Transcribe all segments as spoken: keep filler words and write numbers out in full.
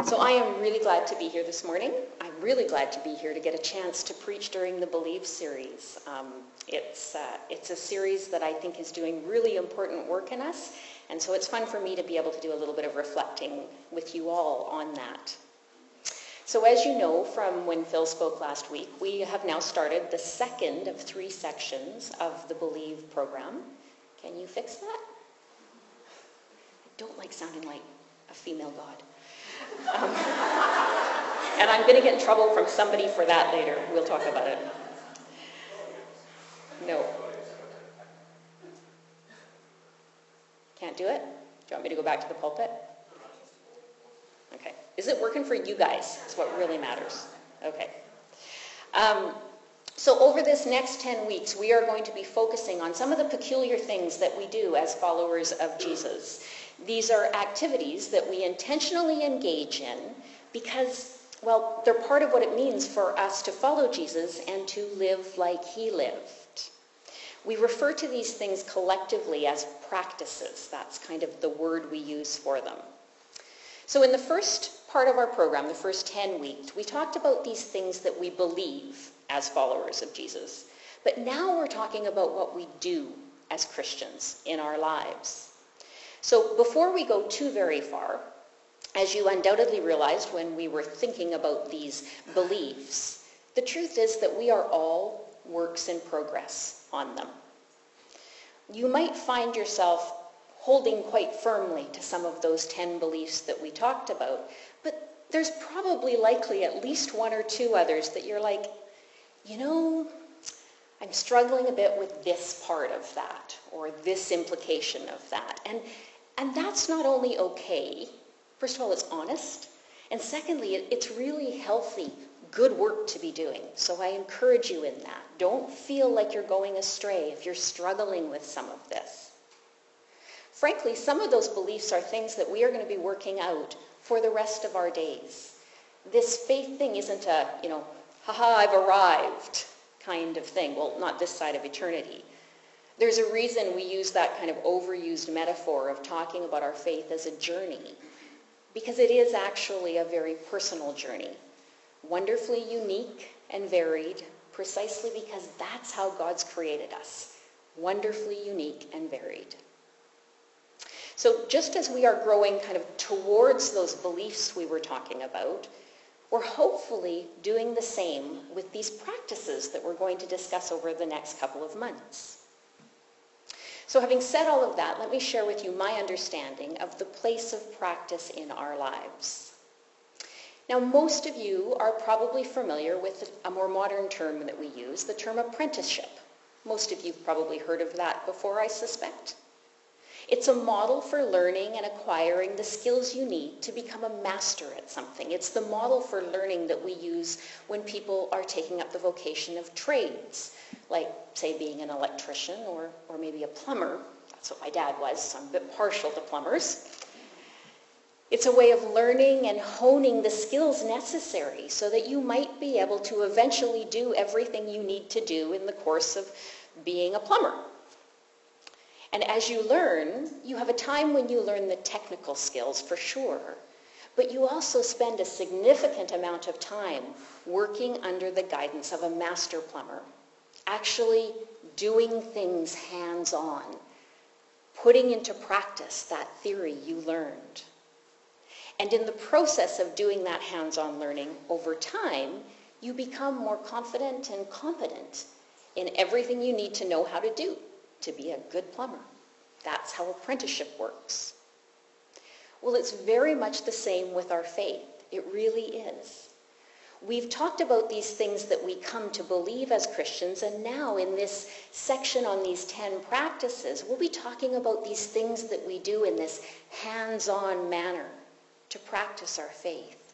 So I am really glad to be here this morning. I'm really glad to be here to get a chance to preach during the Believe series. Um, it's, uh, it's a series that I think is doing really important work in us, and so it's fun for me to be able to do a little bit of reflecting with you all on that. So as you know from when Phil spoke last week, we have now started the second of three sections of the Believe program. Can you fix that? I don't like sounding like a female god. Um, and I'm going to get in trouble from somebody for that later. We'll talk about it. No. Can't do it? Do you want me to go back to the pulpit? Okay. Is it working for you guys? That's what really matters. Okay. Um, so over this next ten weeks, we are going to be focusing on some of the peculiar things that we do as followers of Jesus. These are activities that we intentionally engage in because, well, they're part of what it means for us to follow Jesus and to live like he lived. We refer to these things collectively as practices. That's kind of the word we use for them. So in the first part of our program, the first ten weeks, we talked about these things that we believe as followers of Jesus. But now we're talking about what we do as Christians in our lives. So before we go too very far, as you undoubtedly realized when we were thinking about these beliefs, the truth is that we are all works in progress on them. You might find yourself holding quite firmly to some of those ten beliefs that we talked about, but there's probably likely at least one or two others that you're like, you know, I'm struggling a bit with this part of that or this implication of that. And, and that's not only okay. First of all, it's honest. And secondly, it, it's really healthy, good work to be doing. So I encourage you in that. Don't feel like you're going astray if you're struggling with some of this. Frankly, some of those beliefs are things that we are going to be working out for the rest of our days. This faith thing isn't a, you know, haha, I've arrived kind of thing. Well, not this side of eternity. There's a reason we use that kind of overused metaphor of talking about our faith as a journey, because it is actually a very personal journey, wonderfully unique and varied, precisely because that's how God's created us, wonderfully unique and varied. So just as we are growing kind of towards those beliefs we were talking about, we're hopefully doing the same with these practices that we're going to discuss over the next couple of months. So having said all of that, let me share with you my understanding of the place of practice in our lives. Now, most of you are probably familiar with a more modern term that we use, the term apprenticeship. Most of you have probably heard of that before, I suspect. It's a model for learning and acquiring the skills you need to become a master at something. It's the model for learning that we use when people are taking up the vocation of trades, like, say, being an electrician or, or maybe a plumber. That's what my dad was, so I'm a bit partial to plumbers. It's a way of learning and honing the skills necessary so that you might be able to eventually do everything you need to do in the course of being a plumber. And as you learn, you have a time when you learn the technical skills for sure, but you also spend a significant amount of time working under the guidance of a master plumber, actually doing things hands-on, putting into practice that theory you learned. And in the process of doing that hands-on learning, over time, you become more confident and competent in everything you need to know how to do to be a good plumber. That's how apprenticeship works. Well, it's very much the same with our faith. It really is. We've talked about these things that we come to believe as Christians, and now in this section on these ten practices, we'll be talking about these things that we do in this hands-on manner to practice our faith.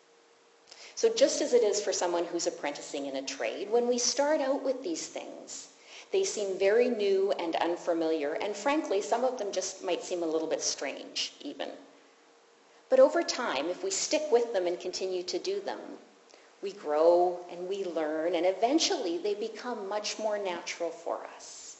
So just as it is for someone who's apprenticing in a trade, when we start out with these things, they seem very new and unfamiliar, and frankly, some of them just might seem a little bit strange, even. But over time, if we stick with them and continue to do them, we grow and we learn, and eventually they become much more natural for us.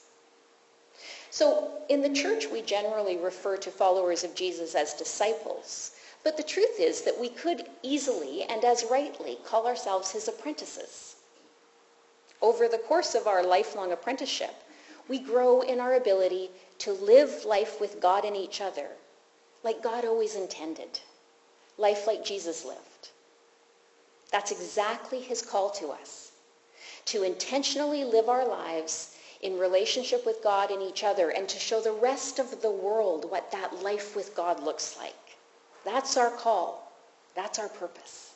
So in the church, we generally refer to followers of Jesus as disciples, But the truth is that we could easily and as rightly call ourselves his apprentices. Over the course of our lifelong apprenticeship, we grow in our ability to live life with God and each other like God always intended, life like Jesus lived. That's exactly his call to us, to intentionally live our lives in relationship with God and each other, and to show the rest of the world what that life with God looks like. That's our call. That's our purpose.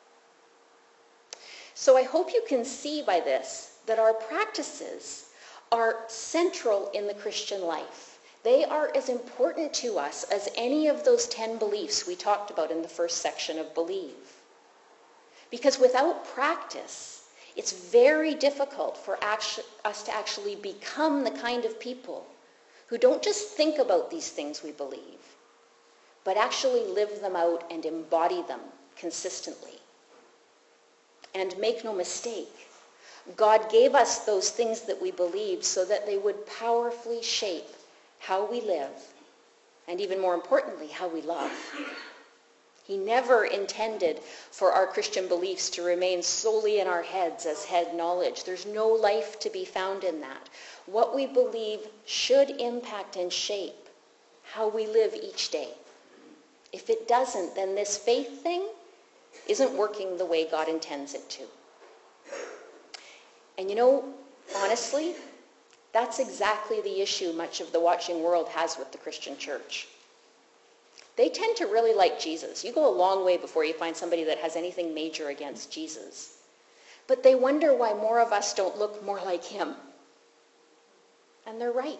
So I hope you can see by this that our practices are central in the Christian life. They are as important to us as any of those ten beliefs we talked about in the first section of Believe. Because without practice, it's very difficult for actu- us to actually become the kind of people who don't just think about these things we believe, but actually live them out and embody them consistently. And make no mistake, God gave us those things that we believed so that they would powerfully shape how we live, and even more importantly, how we love. He never intended for our Christian beliefs to remain solely in our heads as head knowledge. There's no life to be found in that. What we believe should impact and shape how we live each day. If it doesn't, then this faith thing isn't working the way God intends it to. And you know, honestly, that's exactly the issue much of the watching world has with the Christian church. They tend to really like Jesus. You go a long way before you find somebody that has anything major against Jesus. But they wonder why more of us don't look more like him. And they're right.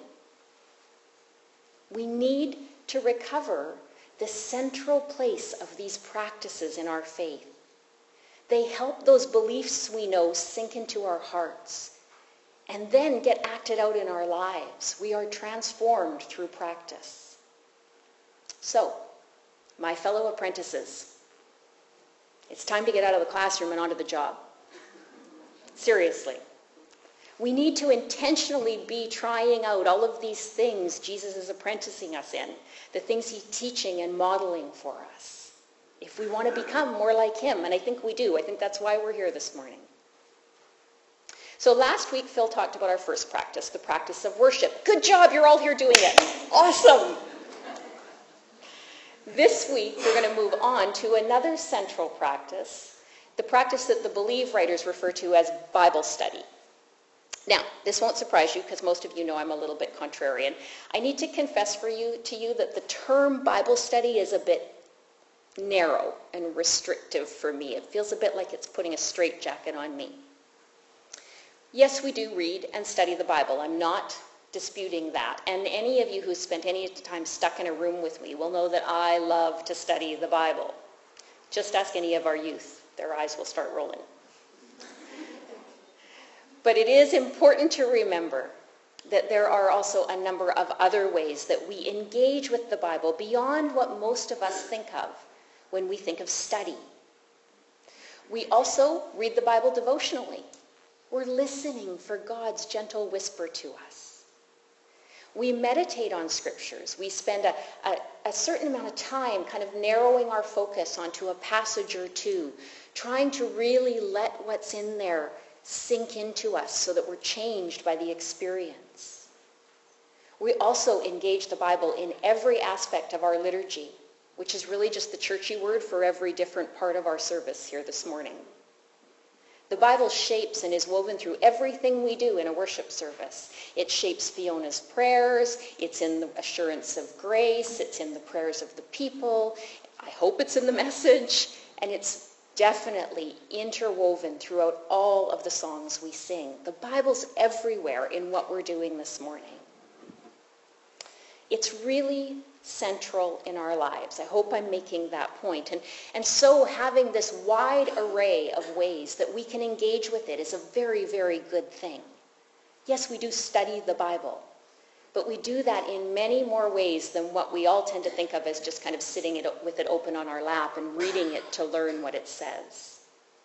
We need to recover the central place of these practices in our faith. They help those beliefs we know sink into our hearts and then get acted out in our lives. We are transformed through practice. So, my fellow apprentices, it's time to get out of the classroom and onto the job. Seriously. We need to intentionally be trying out all of these things Jesus is apprenticing us in, the things he's teaching and modeling for us, if we want to become more like him. And I think we do. I think that's why we're here this morning. So last week, Phil talked about our first practice, the practice of worship. Good job, you're all here doing it. Awesome. This week, we're going to move on to another central practice, the practice that the Believe writers refer to as Bible study. Now, this won't surprise you because most of you know I'm a little bit contrarian. I need to confess for you to you that the term Bible study is a bit narrow and restrictive for me. It feels a bit like it's putting a straitjacket on me. Yes, we do read and study the Bible. I'm not disputing that. And any of you who spent any time stuck in a room with me will know that I love to study the Bible. Just ask any of our youth. Their eyes will start rolling. But it is important to remember that there are also a number of other ways that we engage with the Bible beyond what most of us think of when we think of study. We also read the Bible devotionally. We're listening for God's gentle whisper to us. We meditate on scriptures. We spend a, a, a certain amount of time kind of narrowing our focus onto a passage or two, trying to really let what's in there sink into us so that we're changed by the experience. We also engage the Bible in every aspect of our liturgy, which is really just the churchy word for every different part of our service here this morning. The Bible shapes and is woven through everything we do in a worship service. It shapes Fiona's prayers. It's in the assurance of grace. It's in the prayers of the people. I hope it's in the message. And it's definitely interwoven throughout all of the songs we sing. The Bible's everywhere in what we're doing this morning. It's really central in our lives. I hope I'm making that point. And, and so having this wide array of ways that we can engage with it is a very, very good thing. Yes, we do study the Bible, but we do that in many more ways than what we all tend to think of as just kind of sitting it, with it open on our lap and reading it to learn what it says.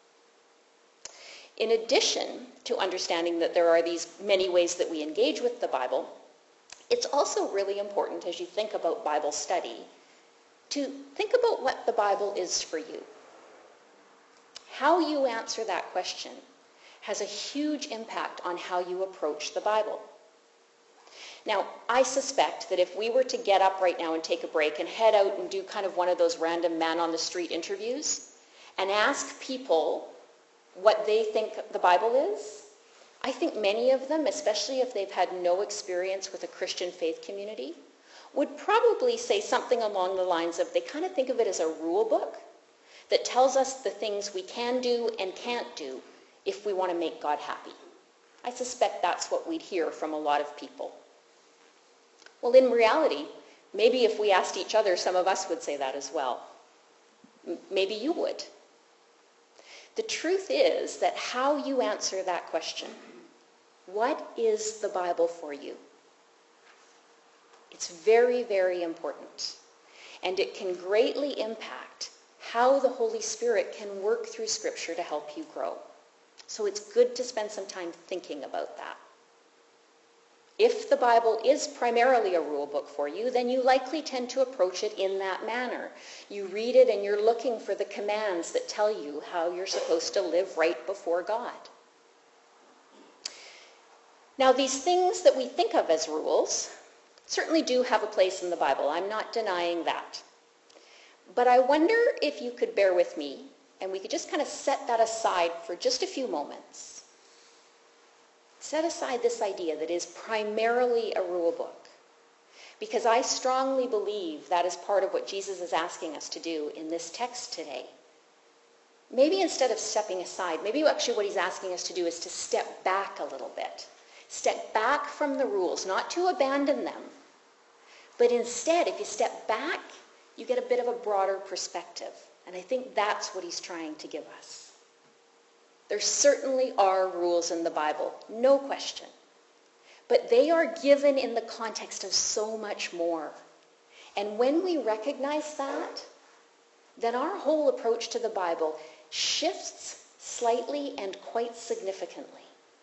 In addition to understanding that there are these many ways that we engage with the Bible, it's also really important as you think about Bible study to think about what the Bible is for you. How you answer that question has a huge impact on how you approach the Bible. Now, I suspect that if we were to get up right now and take a break and head out and do kind of one of those random man-on-the-street interviews and ask people what they think the Bible is, I think many of them, especially if they've had no experience with a Christian faith community, would probably say something along the lines of they kind of think of it as a rule book that tells us the things we can do and can't do if we want to make God happy. I suspect that's what we'd hear from a lot of people. Well, in reality, maybe if we asked each other, some of us would say that as well. M- maybe you would. The truth is that how you answer that question, what is the Bible for you? It's very, very important. And it can greatly impact how the Holy Spirit can work through Scripture to help you grow. So it's good to spend some time thinking about that. If the Bible is primarily a rule book for you, then you likely tend to approach it in that manner. You read it and you're looking for the commands that tell you how you're supposed to live right before God. Now, these things that we think of as rules certainly do have a place in the Bible. I'm not denying that. But I wonder if you could bear with me and we could just kind of set that aside for just a few moments. Set aside this idea that is primarily a rule book, because I strongly believe that is part of what Jesus is asking us to do in this text today. Maybe instead of stepping aside, maybe actually what he's asking us to do is to step back a little bit. Step back from the rules, not to abandon them, but instead, if you step back, you get a bit of a broader perspective. And I think that's what he's trying to give us. There certainly are rules in the Bible, no question. But they are given in the context of so much more. And when we recognize that, then our whole approach to the Bible shifts slightly and quite significantly.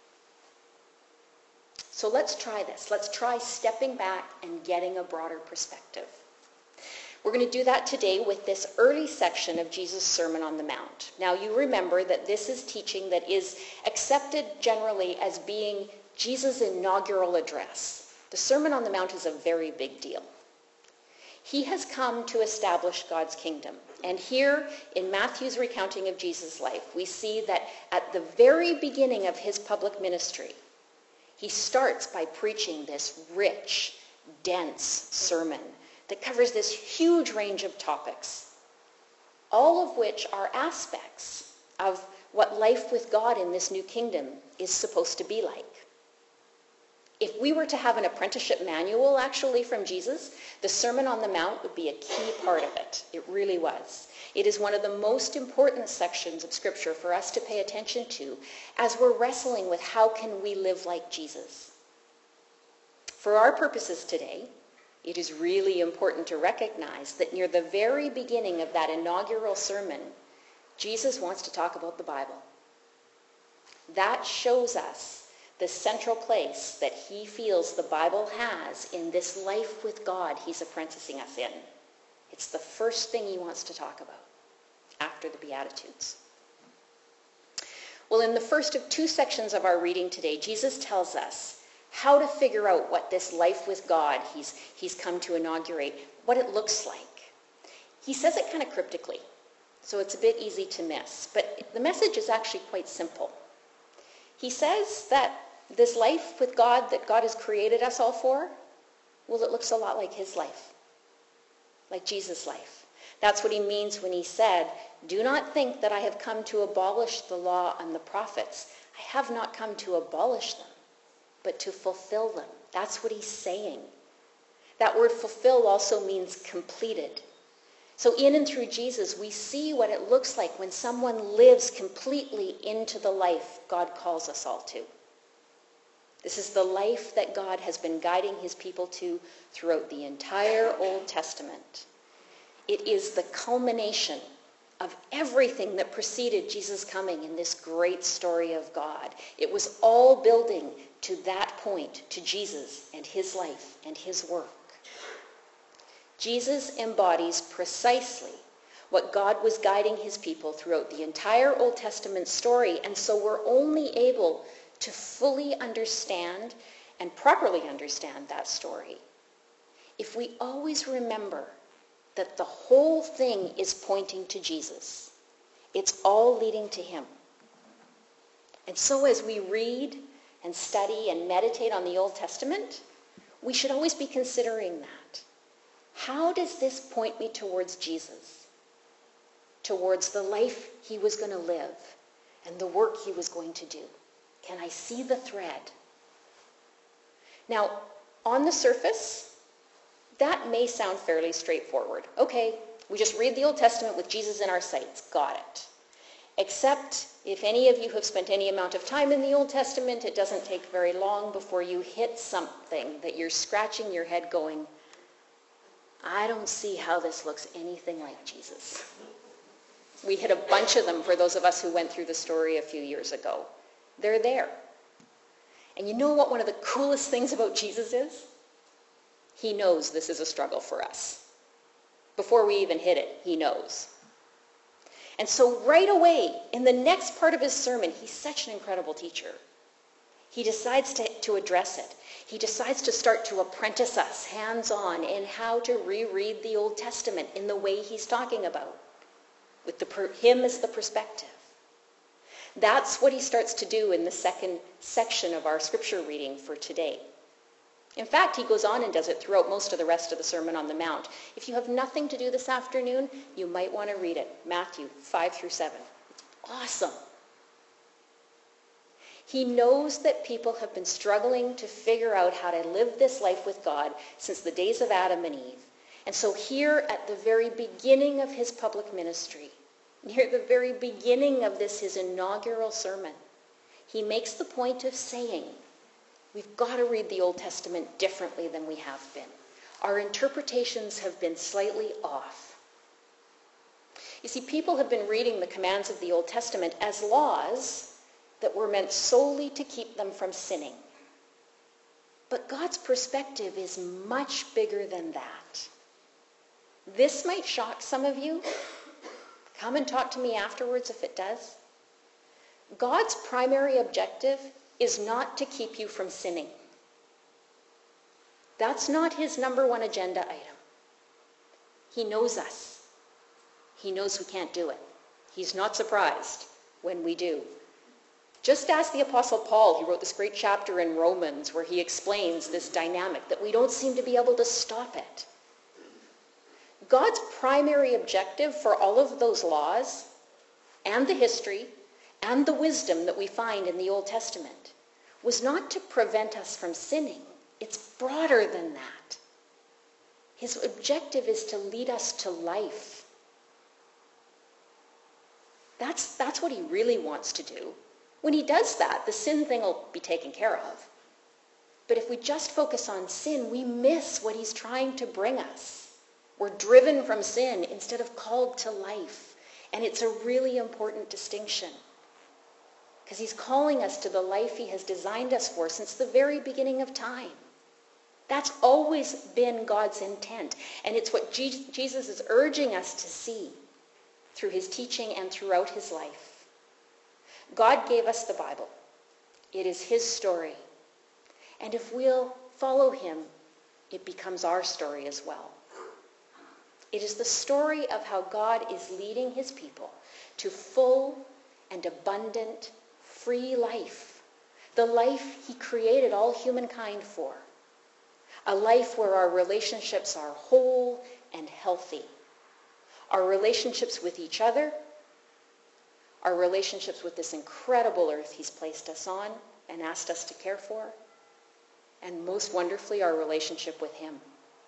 So let's try this. Let's try stepping back and getting a broader perspective. We're going to do that today with this early section of Jesus' Sermon on the Mount. Now, you remember that this is teaching that is accepted generally as being Jesus' inaugural address. The Sermon on the Mount is a very big deal. He has come to establish God's kingdom. And here in Matthew's recounting of Jesus' life, we see that at the very beginning of his public ministry, he starts by preaching this rich, dense sermon that covers this huge range of topics, all of which are aspects of what life with God in this new kingdom is supposed to be like. If we were to have an apprenticeship manual, actually, from Jesus, the Sermon on the Mount would be a key part of it. It really was. It is one of the most important sections of Scripture for us to pay attention to as we're wrestling with how can we live like Jesus. For our purposes today, it is really important to recognize that near the very beginning of that inaugural sermon, Jesus wants to talk about the Bible. That shows us the central place that he feels the Bible has in this life with God he's apprenticing us in. It's the first thing he wants to talk about after the Beatitudes. Well, in the first of two sections of our reading today, Jesus tells us how to figure out what this life with God he's, he's come to inaugurate, what it looks like. He says it kind of cryptically, so it's a bit easy to miss. But the message is actually quite simple. He says that this life with God that God has created us all for, well, it looks a lot like his life, like Jesus' life. That's what he means when he said, "Do not think that I have come to abolish the law and the prophets. I have not come to abolish them, but to fulfill them." That's what he's saying. That word fulfill also means completed. So in and through Jesus, we see what it looks like when someone lives completely into the life God calls us all to. This is the life that God has been guiding his people to throughout the entire Old Testament. It is the culmination of everything that preceded Jesus' coming in this great story of God. It was all building to that point, to Jesus and his life and his work. Jesus embodies precisely what God was guiding his people throughout the entire Old Testament story, and so we're only able to fully understand and properly understand that story if we always remember that the whole thing is pointing to Jesus. It's all leading to him. And so as we read and study and meditate on the Old Testament, we should always be considering that. How does this point me towards Jesus? Towards the life he was going to live and the work he was going to do? Can I see the thread? Now, on the surface, that may sound fairly straightforward. Okay, we just read the Old Testament with Jesus in our sights. Got it. Except if any of you have spent any amount of time in the Old Testament, it doesn't take very long before you hit something that you're scratching your head going, I don't see how this looks anything like Jesus. We hit a bunch of them for those of us who went through the story a few years ago. They're there. And you know what one of the coolest things about Jesus is? He knows this is a struggle for us. Before we even hit it, he knows. And so right away, in the next part of his sermon, he's such an incredible teacher. He decides to, to address it. He decides to start to apprentice us hands-on in how to reread the Old Testament in the way he's talking about, with the per, him as the perspective. That's what he starts to do in the second section of our scripture reading for today. In fact, he goes on and does it throughout most of the rest of the Sermon on the Mount. If you have nothing to do this afternoon, you might want to read it. Matthew five through seven. It's awesome. He knows that people have been struggling to figure out how to live this life with God since the days of Adam and Eve. And so here at the very beginning of his public ministry, near the very beginning of this, his inaugural sermon, he makes the point of saying, we've got to read the Old Testament differently than we have been. Our interpretations have been slightly off. You see, people have been reading the commands of the Old Testament as laws that were meant solely to keep them from sinning. But God's perspective is much bigger than that. This might shock some of you. Come and talk to me afterwards if it does. God's primary objective is not to keep you from sinning. That's not his number one agenda item. He knows us. He knows we can't do it. He's not surprised when we do. Just ask the Apostle Paul. He wrote this great chapter in Romans where he explains this dynamic that we don't seem to be able to stop it. God's primary objective for all of those laws and the history and the wisdom that we find in the Old Testament was not to prevent us from sinning. It's broader than that. His objective is to lead us to life. That's, that's what he really wants to do. When he does that, the sin thing will be taken care of. But if we just focus on sin, we miss what he's trying to bring us. We're driven from sin instead of called to life. And it's a really important distinction. Because he's calling us to the life he has designed us for since the very beginning of time. That's always been God's intent. And it's what Je- Jesus is urging us to see through his teaching and throughout his life. God gave us the Bible. It is his story. And if we'll follow him, it becomes our story as well. It is the story of how God is leading his people to full and abundant, free life. The life he created all humankind for. A life where our relationships are whole and healthy. Our relationships with each other, our relationships with this incredible earth he's placed us on and asked us to care for, and most wonderfully, our relationship with him.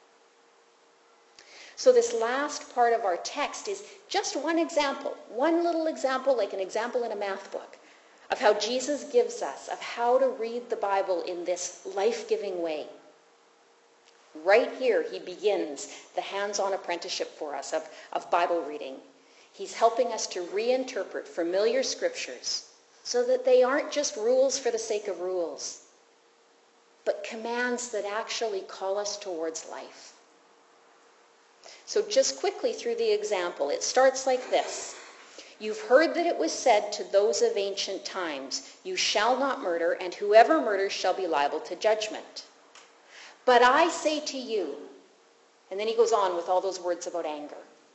So this last part of our text is just one example, one little example, like an example in a math book, of how Jesus gives us, of how to read the Bible in this life-giving way. Right here, he begins the hands-on apprenticeship for us of, of Bible reading. He's helping us to reinterpret familiar scriptures so that they aren't just rules for the sake of rules, but commands that actually call us towards life. So just quickly through the example, it starts like this. You've heard that it was said to those of ancient times, you shall not murder, and whoever murders shall be liable to judgment. But I say to you, and then he goes on with all those words about anger.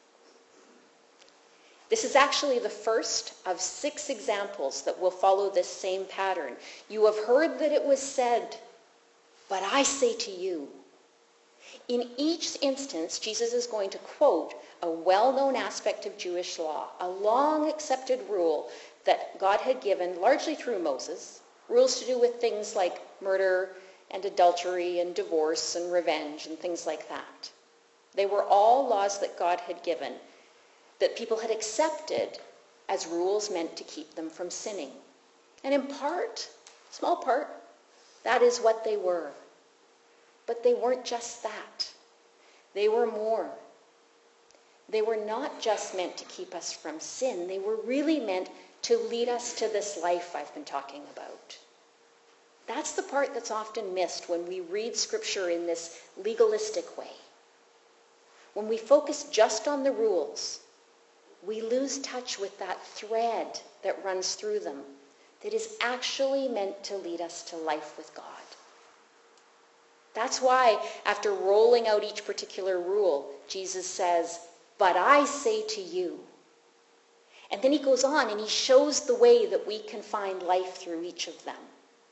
This is actually the first of six examples that will follow this same pattern. You have heard that it was said, but I say to you. In each instance, Jesus is going to quote a well-known aspect of Jewish law, a long-accepted rule that God had given largely through Moses, rules to do with things like murder and adultery and divorce and revenge and things like that. They were all laws that God had given that people had accepted as rules meant to keep them from sinning. And in part, small part, that is what they were. But they weren't just that. They were more. They were not just meant to keep us from sin. They were really meant to lead us to this life I've been talking about. That's the part that's often missed when we read Scripture in this legalistic way. When we focus just on the rules, we lose touch with that thread that runs through them that is actually meant to lead us to life with God. That's why, after rolling out each particular rule, Jesus says, but I say to you. And then he goes on and he shows the way that we can find life through each of them.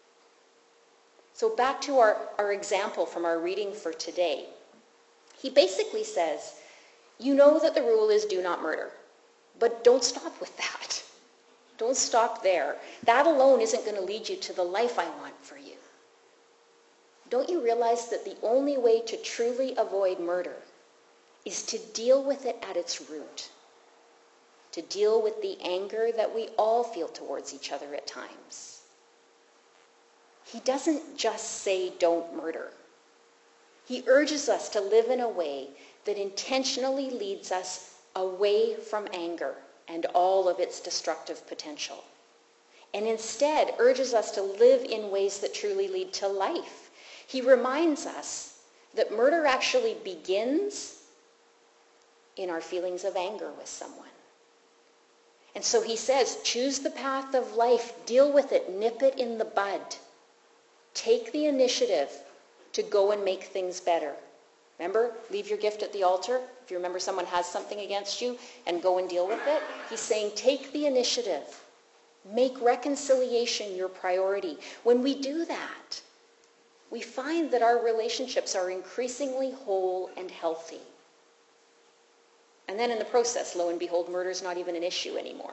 So back to our, our example from our reading for today. He basically says, you know that the rule is do not murder, but don't stop with that. Don't stop there. That alone isn't going to lead you to the life I want for you. Don't you realize that the only way to truly avoid murder is to deal with it at its root? To deal with the anger that we all feel towards each other at times. He doesn't just say don't murder. He urges us to live in a way that intentionally leads us away from anger and all of its destructive potential. And instead urges us to live in ways that truly lead to life. He reminds us that murder actually begins in our feelings of anger with someone. And so he says, choose the path of life, deal with it, nip it in the bud. Take the initiative to go and make things better. Remember, leave your gift at the altar. If you remember someone has something against you, and go and deal with it. He's saying, take the initiative. Make reconciliation your priority. When we do that, we find that our relationships are increasingly whole and healthy. And then in the process, lo and behold, murder is not even an issue anymore.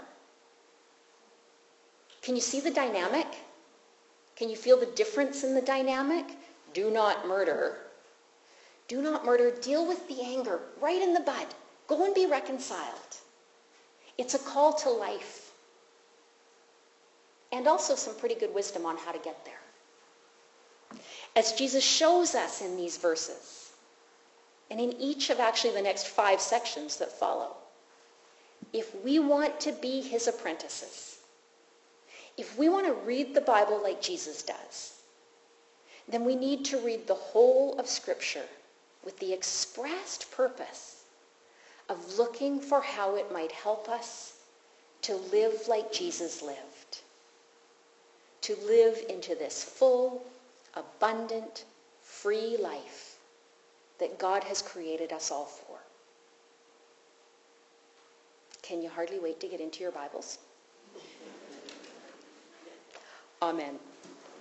Can you see the dynamic? Can you feel the difference in the dynamic? Do not murder. Do not murder. Deal with the anger right in the bud. Go and be reconciled. It's a call to life. And also some pretty good wisdom on how to get there. As Jesus shows us in these verses, and in each of actually the next five sections that follow, if we want to be his apprentices, if we want to read the Bible like Jesus does, then we need to read the whole of Scripture with the expressed purpose of looking for how it might help us to live like Jesus lived, to live into this full, abundant, free life that God has created us all for. Can you hardly wait to get into your Bibles? Amen.